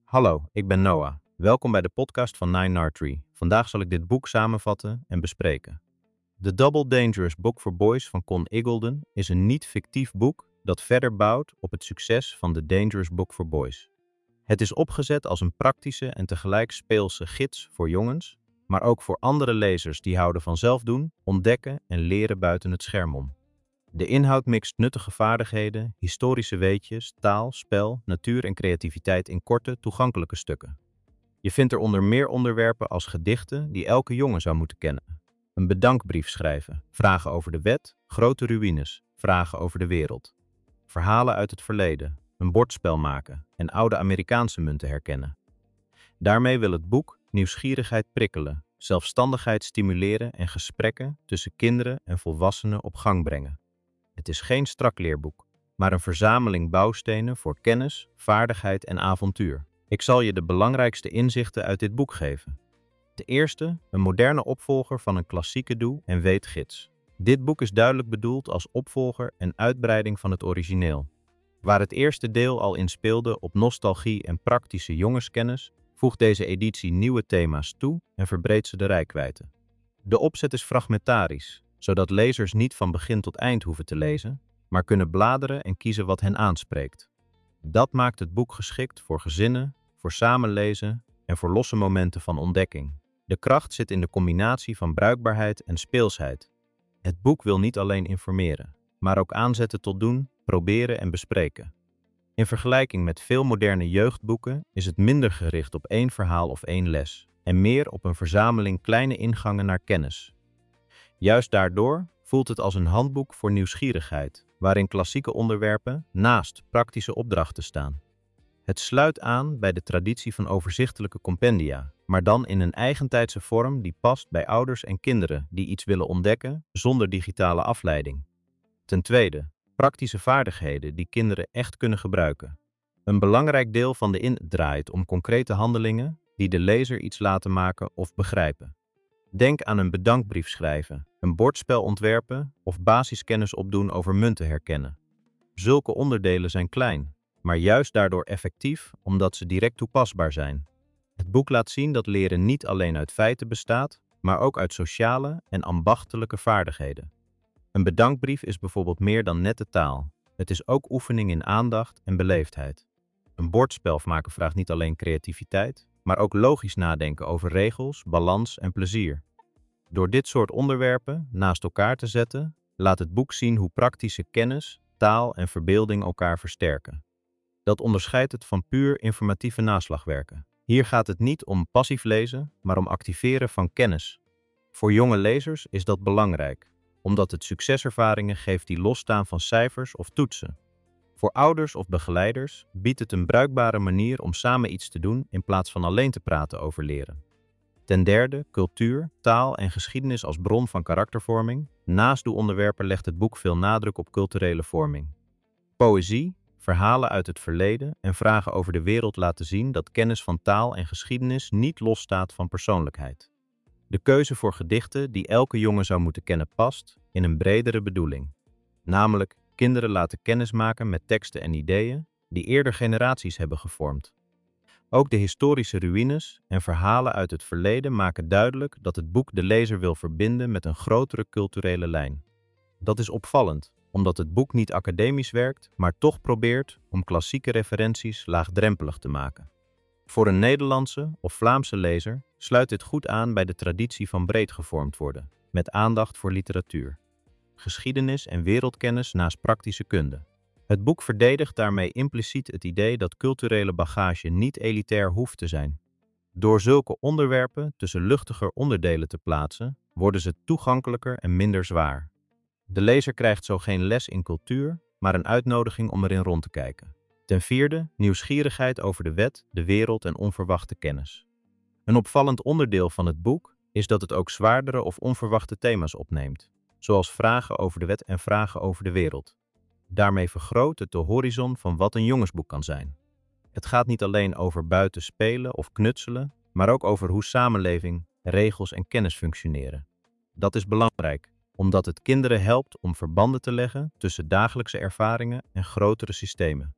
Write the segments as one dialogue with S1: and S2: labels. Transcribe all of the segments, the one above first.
S1: Hallo, ik ben Noah. Welkom bij de podcast van Nine Nine. Vandaag zal ik dit boek samenvatten en bespreken. The Double Dangerous Book for Boys van Con Iggulden is een niet-fictief boek dat verder bouwt op het succes van The Dangerous Book for Boys. Het is opgezet als een praktische en tegelijk speelse gids voor jongens, maar ook voor andere lezers die houden van zelf doen, ontdekken en leren buiten het scherm om. De inhoud mixt nuttige vaardigheden, historische weetjes, taal, spel, natuur en creativiteit in korte, toegankelijke stukken. Je vindt er onder meer onderwerpen als gedichten die elke jongen zou moeten kennen. Een bedankbrief schrijven, vragen over de wet, grote ruïnes, vragen over de wereld. Verhalen uit het verleden, een bordspel maken en oude Amerikaanse munten herkennen. Daarmee wil het boek nieuwsgierigheid prikkelen, zelfstandigheid stimuleren en gesprekken tussen kinderen en volwassenen op gang brengen. Het is geen strak leerboek, maar een verzameling bouwstenen voor kennis, vaardigheid en avontuur. Ik zal je de belangrijkste inzichten uit dit boek geven. Ten eerste, een moderne opvolger van een klassieke doe- en weet-gids. Dit boek is duidelijk bedoeld als opvolger en uitbreiding van het origineel. Waar het eerste deel al in speelde op nostalgie en praktische jongenskennis, voegt deze editie nieuwe thema's toe en verbreedt ze de reikwijdte. De opzet is fragmentarisch, zodat lezers niet van begin tot eind hoeven te lezen, maar kunnen bladeren en kiezen wat hen aanspreekt. Dat maakt het boek geschikt voor gezinnen, voor samenlezen en voor losse momenten van ontdekking. De kracht zit in de combinatie van bruikbaarheid en speelsheid. Het boek wil niet alleen informeren, maar ook aanzetten tot doen, proberen en bespreken. In vergelijking met veel moderne jeugdboeken is het minder gericht op één verhaal of één les, en meer op een verzameling kleine ingangen naar kennis. Juist daardoor voelt het als een handboek voor nieuwsgierigheid, waarin klassieke onderwerpen naast praktische opdrachten staan. Het sluit aan bij de traditie van overzichtelijke compendia, maar dan in een eigentijdse vorm die past bij ouders en kinderen die iets willen ontdekken zonder digitale afleiding. Ten tweede, praktische vaardigheden die kinderen echt kunnen gebruiken. Een belangrijk deel van de draait om concrete handelingen die de lezer iets laten maken of begrijpen. Denk aan een bedankbrief schrijven, een bordspel ontwerpen of basiskennis opdoen over munten herkennen. Zulke onderdelen zijn klein, maar juist daardoor effectief omdat ze direct toepasbaar zijn. Het boek laat zien dat leren niet alleen uit feiten bestaat, maar ook uit sociale en ambachtelijke vaardigheden. Een bedankbrief is bijvoorbeeld meer dan nette taal. Het is ook oefening in aandacht en beleefdheid. Een bordspel maken vraagt niet alleen creativiteit, maar ook logisch nadenken over regels, balans en plezier. Door dit soort onderwerpen naast elkaar te zetten, laat het boek zien hoe praktische kennis, taal en verbeelding elkaar versterken. Dat onderscheidt het van puur informatieve naslagwerken. Hier gaat het niet om passief lezen, maar om activeren van kennis. Voor jonge lezers is dat belangrijk, omdat het succeservaringen geeft die losstaan van cijfers of toetsen. Voor ouders of begeleiders biedt het een bruikbare manier om samen iets te doen in plaats van alleen te praten over leren. Ten derde, cultuur, taal en geschiedenis als bron van karaktervorming. Naast doelonderwerpen legt het boek veel nadruk op culturele vorming. Poëzie, verhalen uit het verleden en vragen over de wereld laten zien dat kennis van taal en geschiedenis niet losstaat van persoonlijkheid. De keuze voor gedichten die elke jongen zou moeten kennen past in een bredere bedoeling. Namelijk, kinderen laten kennis maken met teksten en ideeën die eerder generaties hebben gevormd. Ook de historische ruïnes en verhalen uit het verleden maken duidelijk dat het boek de lezer wil verbinden met een grotere culturele lijn. Dat is opvallend, omdat het boek niet academisch werkt, maar toch probeert om klassieke referenties laagdrempelig te maken. Voor een Nederlandse of Vlaamse lezer sluit dit goed aan bij de traditie van breed gevormd worden, met aandacht voor literatuur, geschiedenis en wereldkennis naast praktische kunde. Het boek verdedigt daarmee impliciet het idee dat culturele bagage niet elitair hoeft te zijn. Door zulke onderwerpen tussen luchtiger onderdelen te plaatsen, worden ze toegankelijker en minder zwaar. De lezer krijgt zo geen les in cultuur, maar een uitnodiging om erin rond te kijken. Ten vierde, nieuwsgierigheid over de wet, de wereld en onverwachte kennis. Een opvallend onderdeel van het boek is dat het ook zwaardere of onverwachte thema's opneemt, zoals vragen over de wet en vragen over de wereld. Daarmee vergroot het de horizon van wat een jongensboek kan zijn. Het gaat niet alleen over buiten spelen of knutselen, maar ook over hoe samenleving, regels en kennis functioneren. Dat is belangrijk, omdat het kinderen helpt om verbanden te leggen tussen dagelijkse ervaringen en grotere systemen.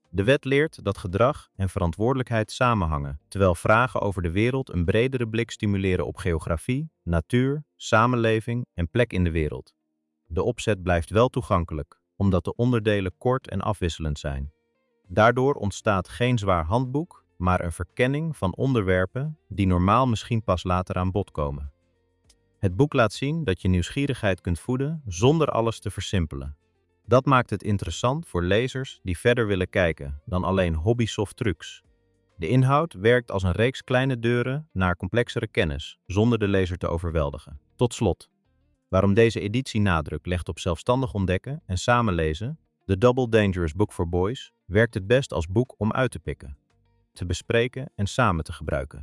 S1: De wet leert dat gedrag en verantwoordelijkheid samenhangen, terwijl vragen over de wereld een bredere blik stimuleren op geografie, natuur, samenleving en plek in de wereld. De opzet blijft wel toegankelijk, omdat de onderdelen kort en afwisselend zijn. Daardoor ontstaat geen zwaar handboek, maar een verkenning van onderwerpen die normaal misschien pas later aan bod komen. Het boek laat zien dat je nieuwsgierigheid kunt voeden zonder alles te versimpelen. Dat maakt het interessant voor lezers die verder willen kijken dan alleen hobbysoft trucs. De inhoud werkt als een reeks kleine deuren naar complexere kennis, zonder de lezer te overweldigen. Tot slot, waarom deze editie nadruk legt op zelfstandig ontdekken en samenlezen, The Double Dangerous Book for Boys werkt het best als boek om uit te pikken, te bespreken en samen te gebruiken.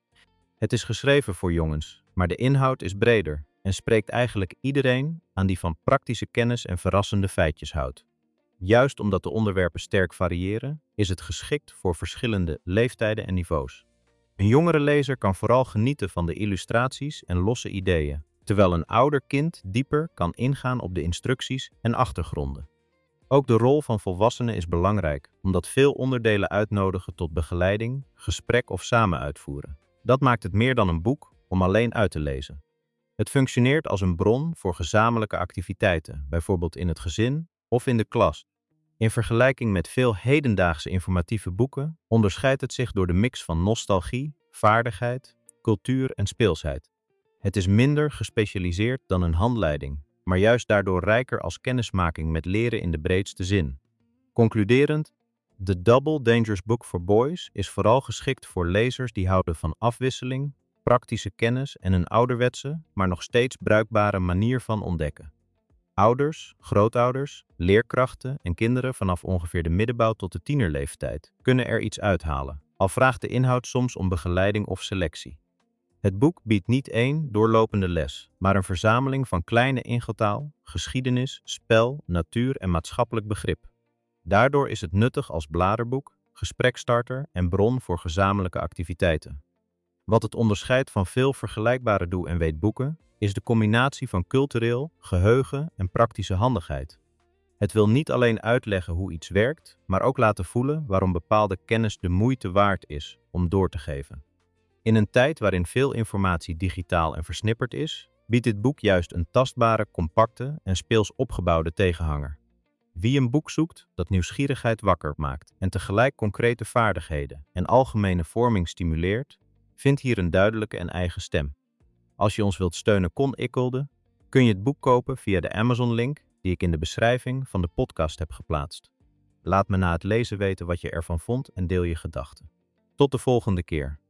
S1: Het is geschreven voor jongens, maar de inhoud is breder en spreekt eigenlijk iedereen aan die van praktische kennis en verrassende feitjes houdt. Juist omdat de onderwerpen sterk variëren, is het geschikt voor verschillende leeftijden en niveaus. Een jongere lezer kan vooral genieten van de illustraties en losse ideeën, terwijl een ouder kind dieper kan ingaan op de instructies en achtergronden. Ook de rol van volwassenen is belangrijk, omdat veel onderdelen uitnodigen tot begeleiding, gesprek of samen uitvoeren. Dat maakt het meer dan een boek om alleen uit te lezen. Het functioneert als een bron voor gezamenlijke activiteiten, bijvoorbeeld in het gezin of in de klas. In vergelijking met veel hedendaagse informatieve boeken onderscheidt het zich door de mix van nostalgie, vaardigheid, cultuur en speelsheid. Het is minder gespecialiseerd dan een handleiding, maar juist daardoor rijker als kennismaking met leren in de breedste zin. Concluderend, The Double Dangerous Book for Boys is vooral geschikt voor lezers die houden van afwisseling, praktische kennis en een ouderwetse, maar nog steeds bruikbare manier van ontdekken. Ouders, grootouders, leerkrachten en kinderen vanaf ongeveer de middenbouw tot de tienerleeftijd kunnen er iets uithalen, al vraagt de inhoud soms om begeleiding of selectie. Het boek biedt niet één doorlopende les, maar een verzameling van kleine ingetaal, geschiedenis, spel, natuur en maatschappelijk begrip. Daardoor is het nuttig als bladerboek, gesprekstarter en bron voor gezamenlijke activiteiten. Wat het onderscheidt van veel vergelijkbare doe- en weet-boeken is de combinatie van cultureel, geheugen en praktische handigheid. Het wil niet alleen uitleggen hoe iets werkt, maar ook laten voelen waarom bepaalde kennis de moeite waard is om door te geven. In een tijd waarin veel informatie digitaal en versnipperd is, biedt dit boek juist een tastbare, compacte en speels opgebouwde tegenhanger. Wie een boek zoekt dat nieuwsgierigheid wakker maakt en tegelijk concrete vaardigheden en algemene vorming stimuleert, vindt hier een duidelijke en eigen stem. Als je ons wilt steunen kun je het boek kopen via de Amazon-link die ik in de beschrijving van de podcast heb geplaatst. Laat me na het lezen weten wat je ervan vond en deel je gedachten. Tot de volgende keer.